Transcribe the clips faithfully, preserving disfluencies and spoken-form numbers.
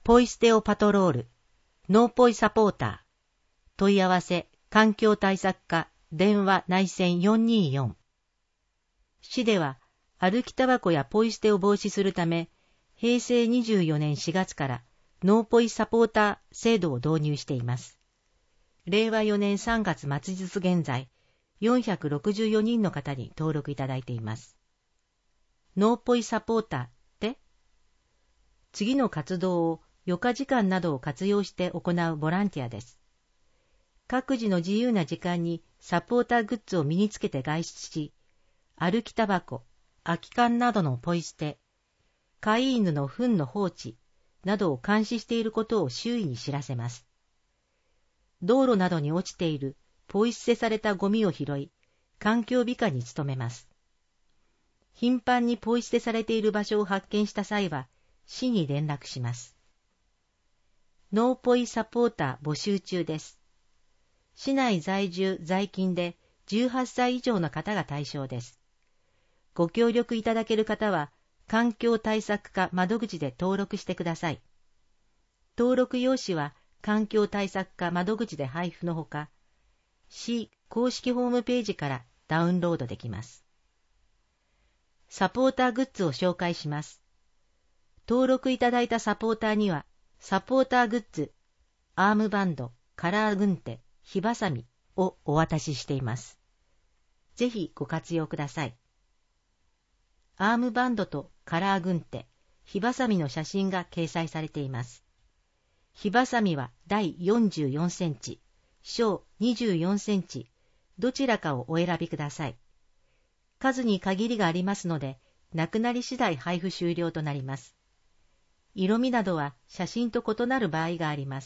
ポイ捨てをパトロール、ノーポイサポーター、問い合わせ、環境対策課、電話内線よんにーよん。市では、歩きタバコやポイ捨てを防止するため、へいせいにじゅうよねんしがつからノーポイサポーター制度を導入しています。れいわよねんさんがつまつ日現在、よんひゃくろくじゅうよにんの方に登録いただいています。ノーポイサポーターって、次の活動を余暇時間などを活用して行うボランティアです。各自の自由な時間にサポーターグッズを身につけて外出し、歩きタバコ、空き缶などのポイ捨て、飼い犬の糞の放置などを監視していることを周囲に知らせます。道路などに落ちているポイ捨てされたゴミを拾い、環境美化に努めます。頻繁にポイ捨てされている場所を発見した際は、市に連絡します。ノーポイサポーター募集中です。市内在住在勤でじゅうはっさい以上の方が対象です。ご協力いただける方は、環境対策課窓口で登録してください。登録用紙は環境対策課窓口で配布のほか、市公式ホームページからダウンロードできます。サポーターグッズを紹介します。登録いただいたサポーターには、サポーターグッズ、アームバンド、カラー軍手、火ばさみをお渡ししています。ぜひご活用ください。アームバンドとカラー軍手、火ばさみの写真が掲載されています。火ばさみはだいよんじゅうよんセンチ、小にじゅうよんセンチ、どちらかをお選びください。数に限りがありますので、なくなり次第配布終了となります。色味などは写真と異なる場合があります。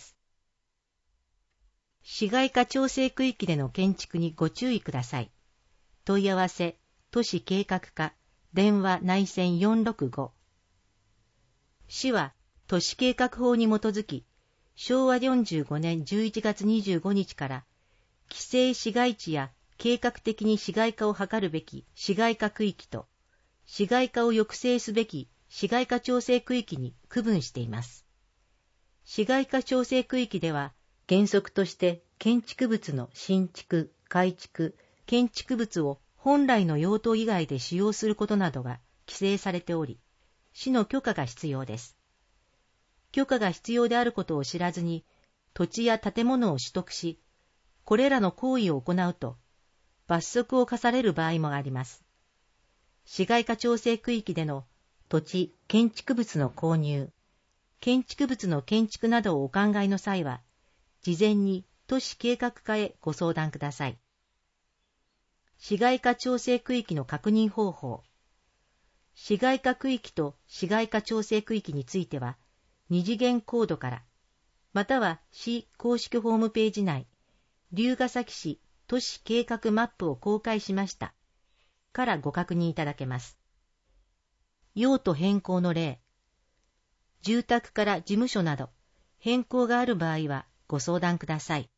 市街化調整区域での建築にご注意ください。問い合わせ、都市計画課、電話内線よんろくご。市は都市計画法に基づき、しょうわよんじゅうごねんじゅういちがつにじゅうごにちから、規制市街地や計画的に市街化を図るべき市街化区域と、市街化を抑制すべき市街化調整区域に区分しています。市街化調整区域では、原則として建築物の新築、改築、建築物を本来の用途以外で使用することなどが規制されており、市の許可が必要です。許可が必要であることを知らずに、土地や建物を取得し、これらの行為を行うと、罰則を課される場合もあります。市街化調整区域での土地、建築物の購入、建築物の建築などをお考えの際は、事前に都市計画課へご相談ください。市街化調整区域の確認方法。市街化区域と市街化調整区域については、二次元コードから、または市公式ホームページ内、龍ケ崎市都市計画マップを公開しました、からご確認いただけます。用途変更の例、住宅から事務所など、変更がある場合はご相談ください。